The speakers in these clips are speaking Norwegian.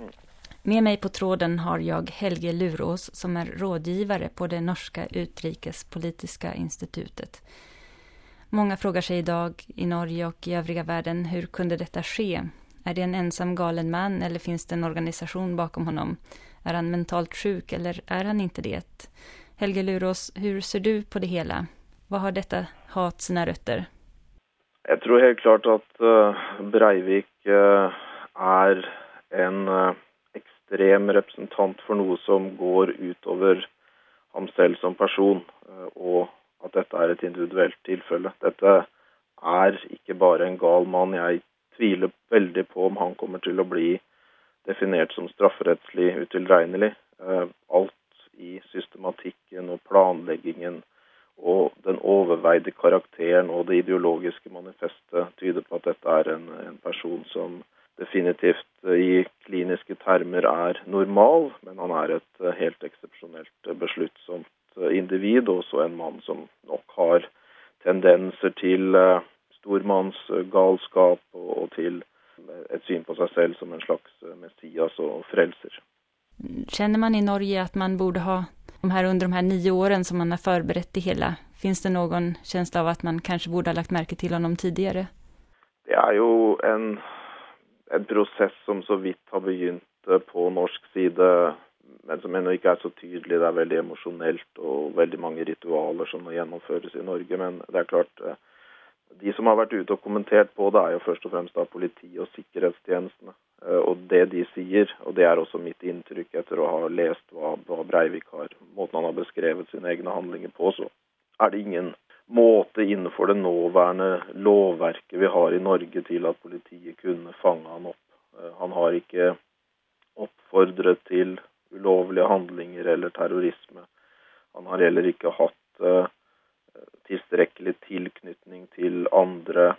Med mig på tråden har jag Helge Lurås som är rådgivare på det norska utrikespolitiska institutet. Många frågar sig idag i Norge och i övriga världen, hur kunde detta ske? Är det en ensam galen man eller finns det en organisation bakom honom? Är han mentalt sjuk eller är han inte det? Helge Lurås, hur ser du på det hela? Vad har detta hat sina rötter? Jag tror helt klart att Breivik är en extrem representant för något som går utöver ham selv som person, och att detta är ett individuellt tillfälle. Detta är inte bara en gal man. Jag tviler väldigt på om han kommer till att bli definierat som strafferettslig utilregnelig. Allt i systematiken och planläggningen och den övervägda karaktären och det ideologiska manifestet tyder på att detta är en person som definitivt i kliniska termer är normal, men han är ett helt exceptionellt beslutsamt individ och så en man som nog har tendenser till stormansgalskap och till ett syn på sig själv som en slags messias och frälser. Känner man i Norge att man borde ha under de här 9 åren som man har förberett det hela? Finns det någon känsla av att man kanske borde ha lagt märke till honom tidigare? Det är ju en process som så vitt har begynt på norsk sida, men som ännu inte är så tydlig. Det är väldigt emotionellt och väldigt många ritualer som har genomförts i Norge, men det är klart, de som har varit ute och kommenterat på det är ju först och främst av politi och säkerhetstjänsterna. Och det de säger, och det är också mitt intryck efter att ha läst vad Breivik har, måten han har beskrivit sina egna handlingar på, så är det ingen måte innenfor det nåværende lovverket vi har i Norge til at politiet kunne fange han opp. Han har ikke oppfordret til ulovlige handlinger eller terrorisme. Han har heller ikke hatt tilstrekkelig tilknytning til andre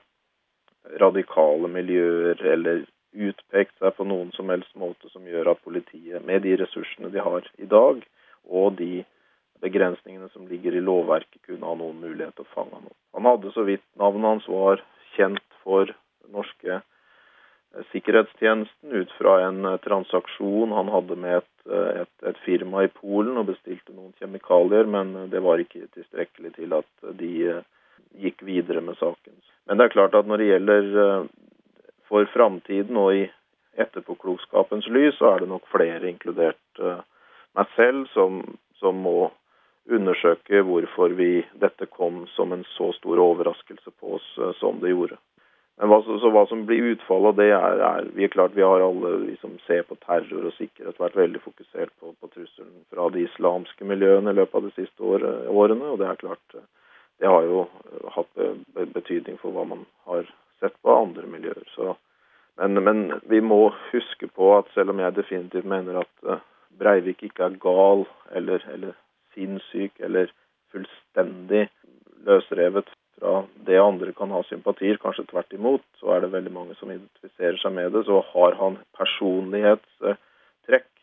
radikale miljøer eller utpekt seg på noen som helst måte som gjør at politiet, med de ressursene de har i dag, og de begränsningarna som ligger i lovverket, kunne ha någon möjlighet att fånga honom. Han hade så vitt navnet hans var känt för norska säkerhetstjänsten utfra en transaktion han hade med ett firma i Polen och bestilte någon kemikalier, men det var inte tillräckligt till att de gick vidare med saken. Men det är klart att när det gäller för framtiden och i efterpåklokskapens lys så är det nog fler, inkluderat mig själv, som må undersöka varför detta kom som en så stor överraskelse på oss som det gjorde. Men vad som blir utfallet, det är vi är klart, vi har alla vi som ser på terror och säkerhet varit väldigt fokuserade på trusselen från de islamska miljöerna i löpet av de sista åren, och det är klart, det har ju haft betydning för vad man har sett på andra miljöer. Så men vi må huske på att selv om jag definitivt menar att Breivik inte är gal eller sinnssyk eller fullständigt lösrevet från det andra kan ha sympatier, kanske tvärt emot, så är det väldigt många som identifierar sig med det. Så har han personlighetsträck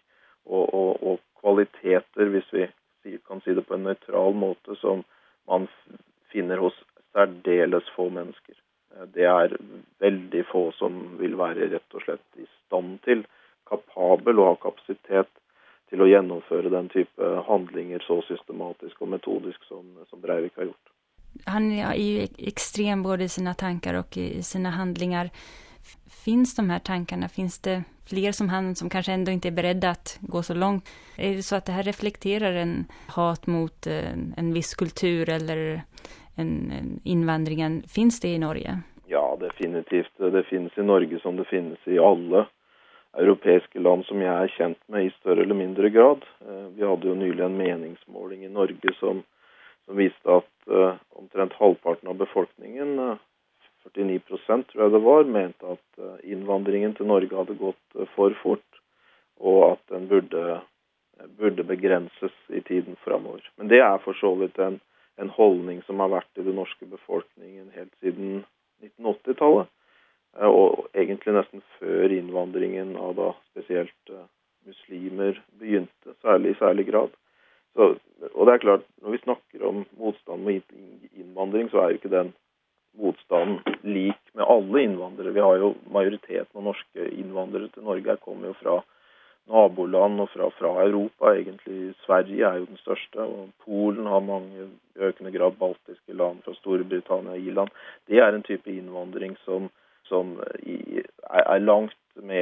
och kvaliteter, hvis vi kan si det på en neutral måte, som man finner hos särdeles få människor. Det är väldigt få som vill vara rätt och slett i stand till, kapabel och ha kapacitet till att genomföra den typen av handlingar så systematiskt och metodiskt som Breivik har gjort. Han är ju extrem både i sina tankar och i sina handlingar. Finns de här tankarna? Finns det fler som han som kanske ändå inte är beredda att gå så långt? Är det så att det här reflekterar en hat mot en viss kultur eller en invandringen? Finns det i Norge? Ja, definitivt. Det finns i Norge som det finns i alla europeiska land som jag är känt med i större eller mindre grad. Vi hade ju nyligen en meningsmåling i Norge som visste att omtrent halvparten av befolkningen, 49% tror jag det var, mente att invandringen till Norge hade gått för fort och att den borde begränsas i tiden framöver. Men det är för så vidt en hållning som har varit i den norska befolkningen helt sedan 1980-talet. Och egentligen nästan för invandringen av då speciellt muslimer begynte, i särlig grad. Så, och det är klart, när vi snackar om motstånd mot invandring så är ju inte den motstånd lik med alla invandrare. Vi har ju majoriteten av norska invandrare till Norge kommer ju från naboland og fra Europa. Egentlig Sverige er jo den største, og Polen har mange i økende grad baltiske land, fra Storbritannia og Irland. Det er en type innvandring som er langt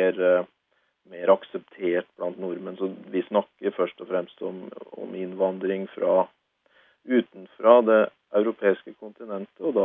mer akseptert blant nordmenn. Så vi snakker først og fremst om innvandring fra utenfra det europeiske kontinentet, og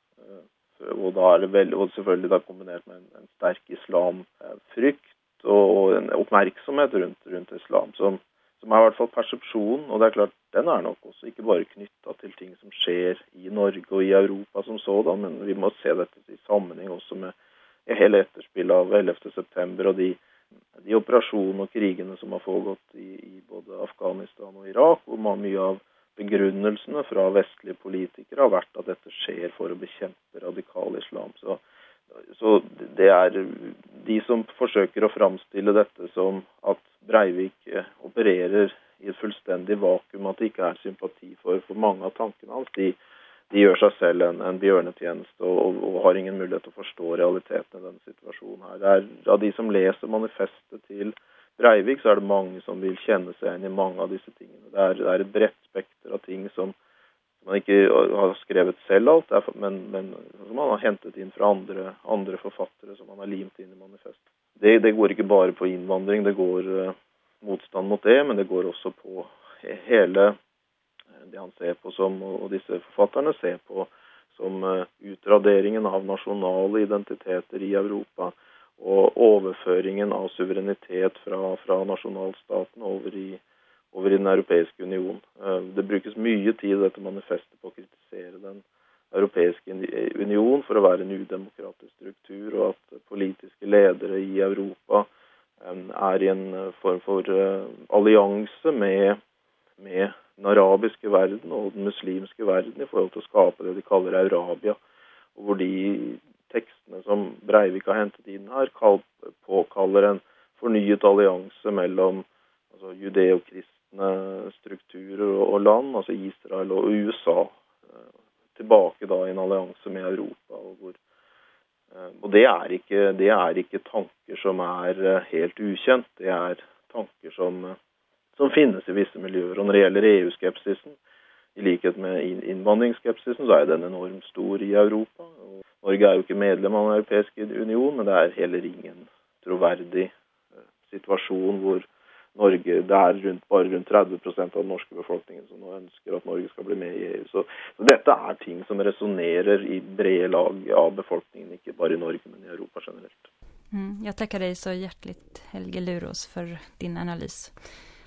da er det veldig, og selvfølgelig da kombinert med en sterk islamfrykt og en oppmerksomhet rundt islam, som er i hvert fall persepsjonen, og det er klart, den er nok også ikke bare knyttet til ting som skjer i Norge og i Europa som sådan, men vi må se dette i sammenheng også med hele etterspillet av 11. september og de operasjonene og krigene som har foregått i både Afghanistan og Irak, hvor mye av begrunnelsene fra vestlige politikere har vært at dette skjer for å bekjempe radikal islam. Så det er de som forsøker å framstille dette som at Breivik opererer i et fullstendig vakuum, at det ikke er sympati for mange av tankene hans. De gjør seg selv en bjørnetjeneste og har ingen mulighet til å forstå realiteten i denne situasjonen her. Det er, av de som leser manifestet til Breivik, så er det mange som vil kjenne seg igjen i mange av disse tingene. Det er et bredt spekter av ting som man ikke har skrevet selv alt, men som man har hentet inn fra andre forfattere som man har limt inn i manifestet. Det går ikke bare på innvandring, det går motstand mot det, men det går også på hele det han ser på som, og disse forfatterne ser på som utraderingen av nasjonale identiteter i Europa, og overføringen av suverenitet fra nasjonalstaten over i den europeiske union. Det brukes mye tid i dette manifestet på å kritisere den europeiske union for å være en udemokratisk struktur, og at politiske ledere i Europa er i en form for allianse med den arabiske verden og den muslimske verden i forhold til å skape det de kaller Eurabia, og hvor de tekstene som Breivik har hentet inn her påkaller en fornyet allianse mellom judeo-kristne strukturer og land, altså Israel og USA, tilbake da i en allianse med Europa. Og det er ikke tanker som er helt ukjent, det er tanker som finnes i visse miljøer. Og når det gjelder EU-skepsisen, i likhet med innvandringsskepsisen, så er den enormt stor i Europa. Og Norge er jo ikke medlem av den europeiske union, men det er heller ingen troverdig situasjon hvor Norge, det er bare rundt 30% av den norske befolkningen som nå ønsker at Norge skal bli med i EU. Så dette er ting som resonerer i brede lag av befolkningen, ikke bare i Norge, men i Europa generelt. Jag tackar dig så hjärtligt, Helge Lurås, för din analys.